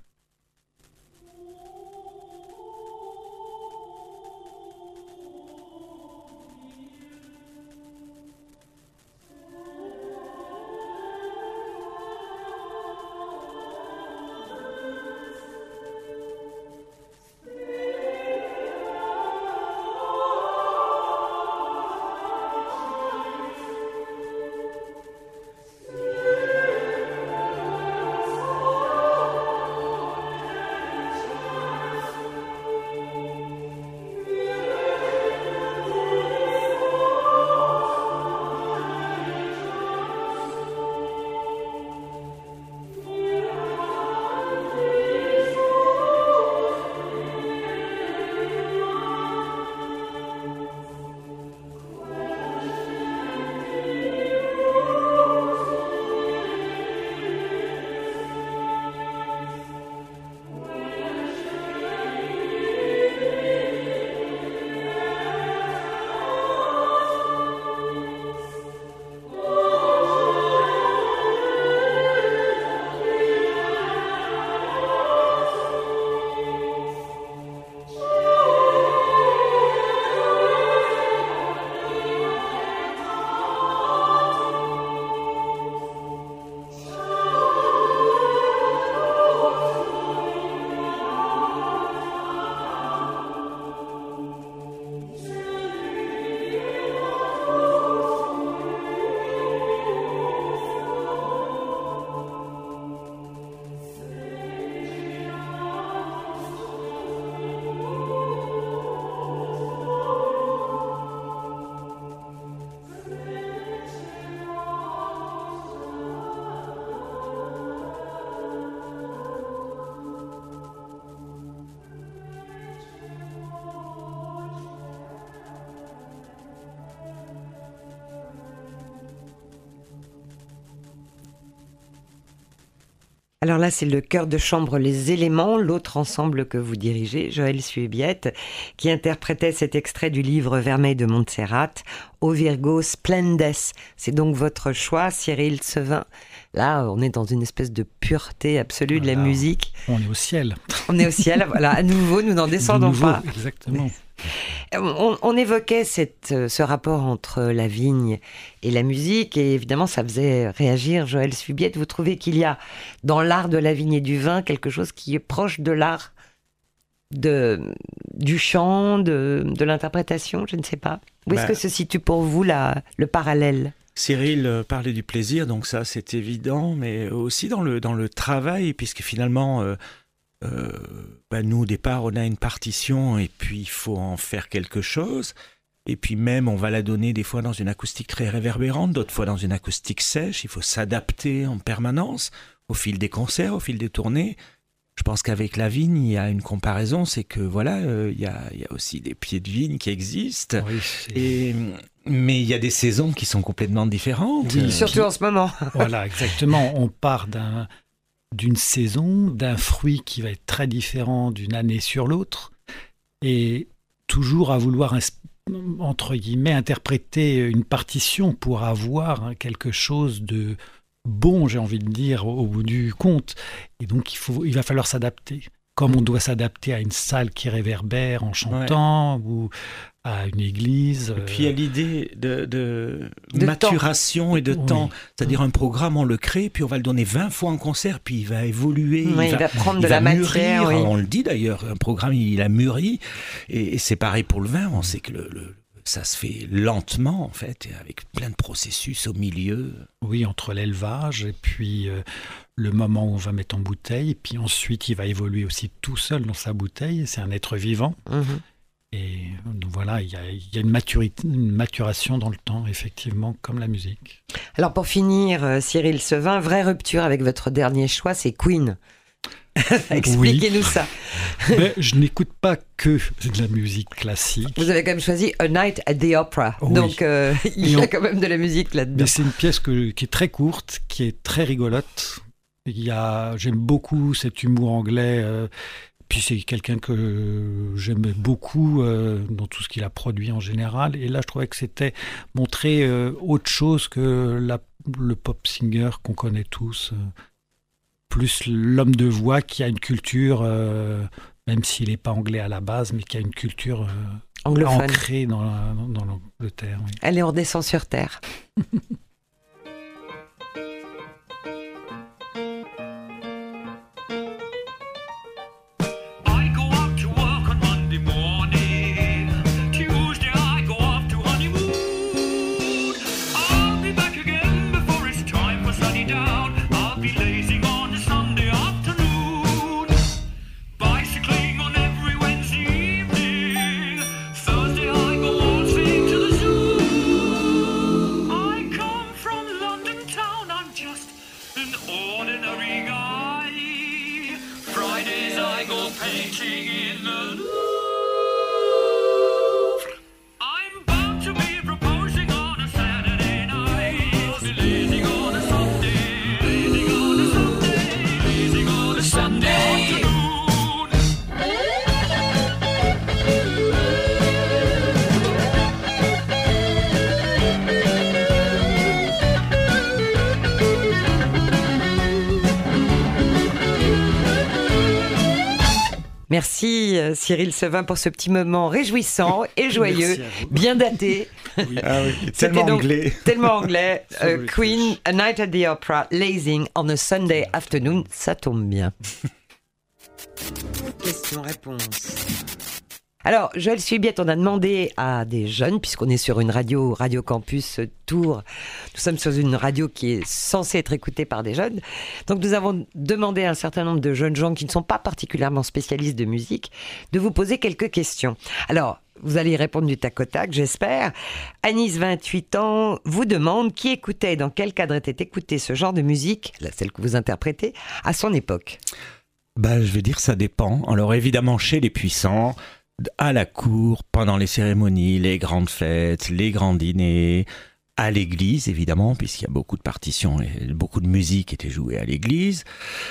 Alors là, c'est le chœur de chambre Les Éléments, l'autre ensemble que vous dirigez, Joël Suébiette, qui interprétait cet extrait du livre Vermeil de Montserrat, O Virgo Splendes. C'est donc votre choix, Cyril Sevin. Là, on est dans une espèce de pureté absolue de la musique. On est au ciel. On est au ciel, voilà. À nouveau, nous n'en descendons pas. Exactement. On évoquait ce rapport entre la vigne et la musique, et évidemment ça faisait réagir Joël Suébiette. Vous trouvez qu'il y a dans l'art de la vigne et du vin quelque chose qui est proche de l'art du chant, de l'interprétation, je ne sais pas. Où est-ce que se situe pour vous le parallèle ? Cyril parlait du plaisir, donc ça c'est évident, mais aussi dans le travail, puisque finalement... nous, au départ, on a une partition et puis il faut en faire quelque chose. Et puis même, on va la donner des fois dans une acoustique très réverbérante, d'autres fois dans une acoustique sèche. Il faut s'adapter en permanence au fil des concerts, au fil des tournées. Je pense qu'avec la vigne, il y a une comparaison, c'est que voilà, il y a aussi des pieds de vigne qui existent. Oui, mais il y a des saisons qui sont complètement différentes. Oui, surtout en ce moment. Voilà, exactement. On part d'une saison, d'un fruit qui va être très différent d'une année sur l'autre, et toujours à vouloir, entre guillemets, interpréter une partition pour avoir quelque chose de bon, j'ai envie de dire, au bout du compte. Et donc, il va falloir s'adapter. Comme on doit s'adapter à une salle qui réverbère en chantant, ou à une église. Et puis il y a l'idée de maturation et de temps. C'est-à-dire un programme, on le crée, puis on va le donner 20 fois en concert, puis il va évoluer, il va prendre de la matière. Oui. On le dit d'ailleurs, un programme, il a mûri. Et c'est pareil pour le vin, on sait que ça se fait lentement, en fait, avec plein de processus au milieu. Oui, entre l'élevage et puis le moment où on va mettre en bouteille. Et puis ensuite, il va évoluer aussi tout seul dans sa bouteille. C'est un être vivant. Mmh. Et voilà, il y a une maturation dans le temps, effectivement, comme la musique. Alors pour finir, Cyril Sevin, vraie rupture avec votre dernier choix, c'est Queen. Expliquez-nous ça. Mais je n'écoute pas que de la musique classique. Vous avez quand même choisi A Night at the Opera, oui. Donc il y a quand même de la musique là-dedans. Mais c'est une pièce qui est très courte, qui est très rigolote. J'aime beaucoup cet humour anglais. Puis c'est quelqu'un que j'aimais beaucoup dans tout ce qu'il a produit en général. Et là, je trouvais que c'était montrer autre chose que le pop singer qu'on connaît tous, plus l'homme de voix qui a une culture, même s'il n'est pas anglais à la base, mais qui a une culture anglophone, ancrée dans l'Angleterre. Oui. Allez, on descend sur terre. Merci Cyril Sevin pour ce petit moment réjouissant et joyeux, bien daté. Oui. Ah oui, tellement anglais. Tellement anglais. Queen, A Night at the Opera, Lazing on a Sunday afternoon, ça tombe bien. Question-réponse. Alors, Joël Suibiette, on a demandé à des jeunes, puisqu'on est sur une Radio Campus Tours, nous sommes sur une radio qui est censée être écoutée par des jeunes, donc nous avons demandé à un certain nombre de jeunes gens qui ne sont pas particulièrement spécialistes de musique, de vous poser quelques questions. Alors, vous allez y répondre du tac au tac, j'espère. Anis, 28 ans, vous demande qui écoutait et dans quel cadre était écouté ce genre de musique, celle que vous interprétez, à son époque. Je vais dire ça dépend. Alors évidemment, chez les puissants, à la cour, pendant les cérémonies, les grandes fêtes, les grands dîners, à l'église évidemment, puisqu'il y a beaucoup de partitions et beaucoup de musique était jouée à l'église,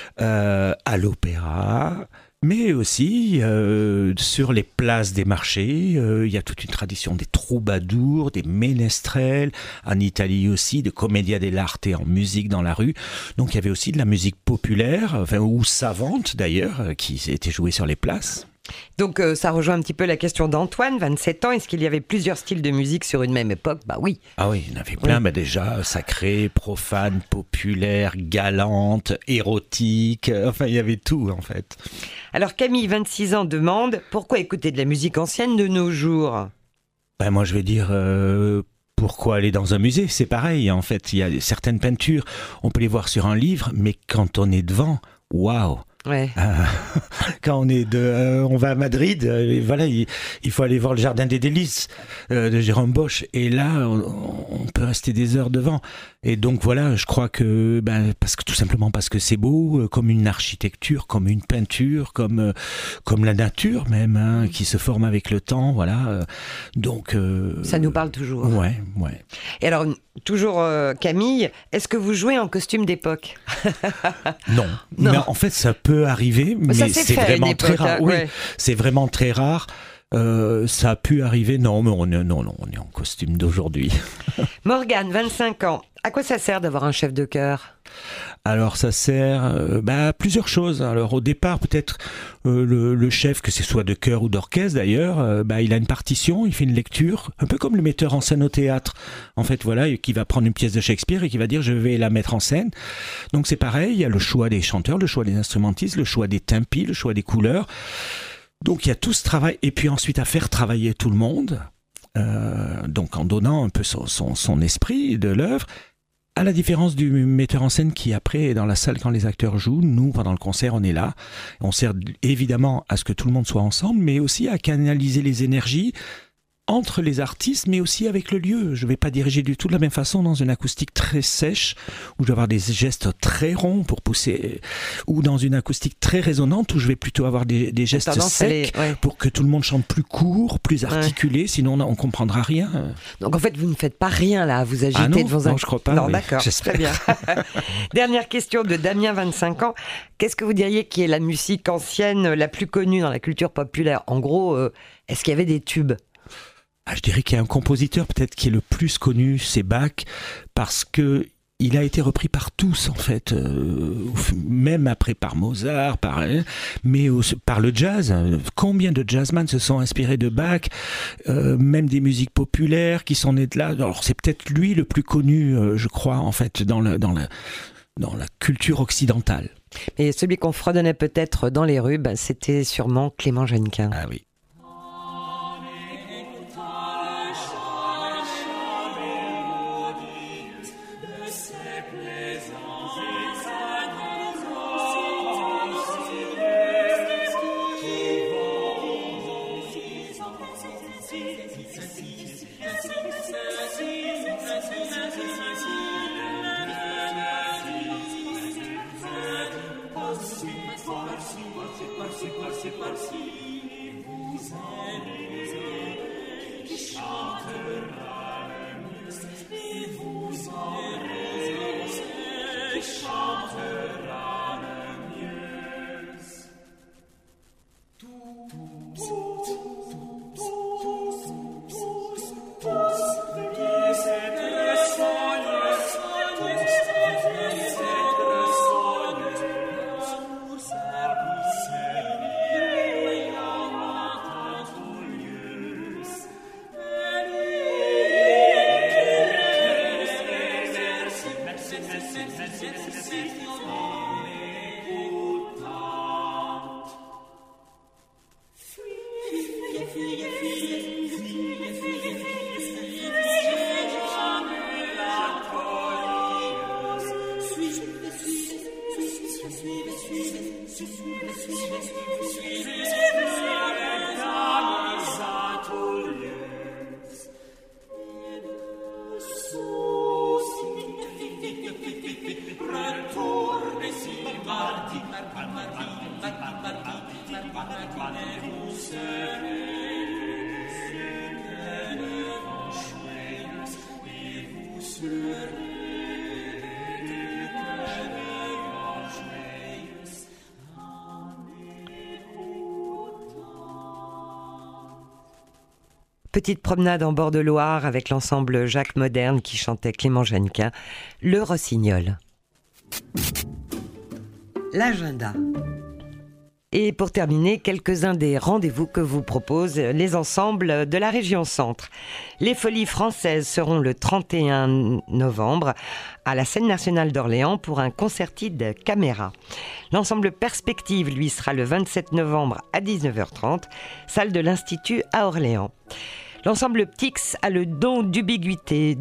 à l'opéra, mais aussi sur les places des marchés, il y a toute une tradition des troubadours, des ménestrels, en Italie aussi, de commedia dell'arte en musique dans la rue. Donc il y avait aussi de la musique populaire, ou savante d'ailleurs, qui était jouée sur les places. Donc ça rejoint un petit peu la question d'Antoine, 27 ans. Est-ce qu'il y avait plusieurs styles de musique sur une même époque ? Oui. Ah oui, il y en avait plein. Oui. Déjà, sacré, profane, populaire, galante, érotique. Enfin, il y avait tout en fait. Alors Camille, 26 ans, demande pourquoi écouter de la musique ancienne de nos jours ? Moi, je vais dire... Pourquoi aller dans un musée ? C'est pareil, en fait. Il y a certaines peintures, on peut les voir sur un livre, mais quand on est devant, waouh ! Ouais. Quand on va à Madrid, voilà, il faut aller voir le Jardin des Délices de Jérôme Bosch, et là, on peut rester des heures devant. Et donc voilà, je crois que, tout simplement parce que c'est beau, comme une architecture, comme une peinture, comme la nature même, qui se forme avec le temps, voilà. Donc ça nous parle toujours. Ouais. Et alors, toujours Camille, est-ce que vous jouez en costume d'époque ? Non. Mais en fait, ça peut arriver, mais c'est vraiment très rare. Oui, c'est vraiment très rare. Ça a pu arriver. Non, mais on est en costume d'aujourd'hui. Morgane, 25 ans. À quoi ça sert d'avoir un chef de chœur ? Alors ça sert à plusieurs choses. Alors au départ peut-être le chef, que ce soit de chœur ou d'orchestre d'ailleurs, il a une partition, il fait une lecture, un peu comme le metteur en scène au théâtre. En fait voilà, qui va prendre une pièce de Shakespeare et qui va dire je vais la mettre en scène. Donc c'est pareil, il y a le choix des chanteurs, le choix des instrumentistes, le choix des tempis, le choix des couleurs. Donc il y a tout ce travail et puis ensuite à faire travailler tout le monde. Donc en donnant un peu son esprit de l'œuvre. À la différence du metteur en scène qui après est dans la salle quand les acteurs jouent, nous pendant le concert on est là, on sert évidemment à ce que tout le monde soit ensemble, mais aussi à canaliser les énergies entre les artistes, mais aussi avec le lieu. Je ne vais pas diriger du tout de la même façon dans une acoustique très sèche, où je vais avoir des gestes très ronds pour pousser, ou dans une acoustique très résonante, où je vais plutôt avoir des gestes secs pour que tout le monde chante plus court, plus articulé, sinon on ne comprendra rien. Donc en fait, vous ne faites pas rien là, vous agitez devant un... Non, je crois pas. Non, oui, d'accord, j'espère. très bien. Dernière question de Damien, 25 ans. Qu'est-ce que vous diriez qui est la musique ancienne la plus connue dans la culture populaire ? En gros, est-ce qu'il y avait des tubes ? Je dirais qu'il y a un compositeur peut-être qui est le plus connu, c'est Bach, parce que il a été repris par tous en fait, même après par Mozart, mais par le jazz. Combien de jazzman se sont inspirés de Bach, même des musiques populaires qui sont nées de là. Alors c'est peut-être lui le plus connu, je crois, en fait, dans la culture occidentale. Et celui qu'on fredonnait peut-être dans les rues, c'était sûrement Clément Jeannequin. Ah oui. Petite promenade en bord de Loire avec l'ensemble Jacques Moderne qui chantait Clément Jeannequin, le Rossignol. L'agenda. Et pour terminer, quelques-uns des rendez-vous que vous proposent les ensembles de la région Centre. Les Folies Françaises seront le 31 novembre à la Scène nationale d'Orléans pour un concerti de caméra. L'ensemble Perspective, lui, sera le 27 novembre à 19h30, salle de l'Institut à Orléans. L'ensemble Ptix a le don d'ubiquité,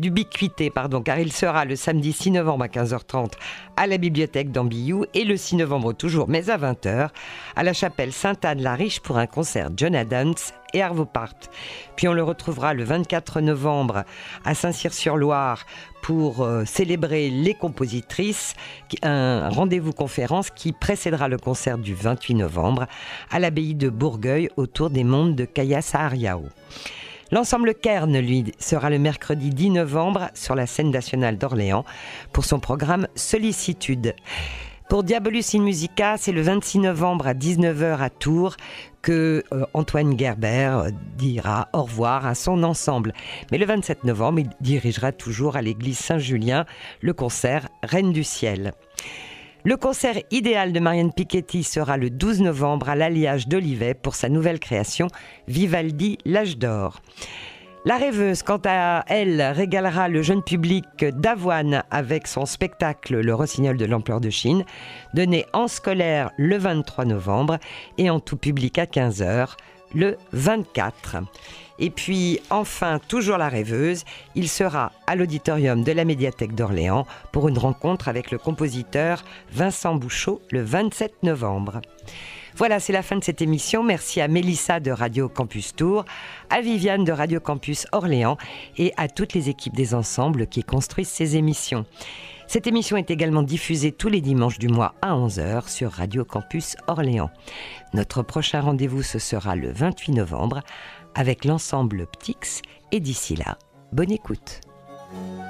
car il sera le samedi 6 novembre à 15h30 à la bibliothèque d'Ambillou et le 6 novembre toujours, mais à 20h, à la chapelle Sainte-Anne-la-Riche pour un concert John Adams et Arvo Part. Puis on le retrouvera le 24 novembre à Saint-Cyr-sur-Loire pour célébrer les compositrices, un rendez-vous conférence qui précédera le concert du 28 novembre à l'abbaye de Bourgueil autour des mondes de Caillasse-à-Ariao. L'ensemble Kern, lui, sera le mercredi 10 novembre sur la scène nationale d'Orléans pour son programme Sollicitude. Pour Diabolus in Musica, c'est le 26 novembre à 19h à Tours que Antoine Gerber dira au revoir à son ensemble. Mais le 27 novembre, il dirigera toujours à l'église Saint-Julien le concert Reine du Ciel. Le concert idéal de Marianne Piketty sera le 12 novembre à l'Alliage d'Olivet pour sa nouvelle création Vivaldi, l'âge d'or. La rêveuse, quant à elle, régalera le jeune public d'Avoine avec son spectacle Le Rossignol de l'ampleur de Chine, donné en scolaire le 23 novembre et en tout public à 15h le 24. Et puis, enfin, toujours la rêveuse, il sera à l'auditorium de la médiathèque d'Orléans pour une rencontre avec le compositeur Vincent Bouchot le 27 novembre. Voilà, c'est la fin de cette émission. Merci à Mélissa de Radio Campus Tours, à Viviane de Radio Campus Orléans et à toutes les équipes des ensembles qui construisent ces émissions. Cette émission est également diffusée tous les dimanches du mois à 11h sur Radio Campus Orléans. Notre prochain rendez-vous, ce sera le 28 novembre avec l'ensemble Ptix. Et d'ici là, bonne écoute.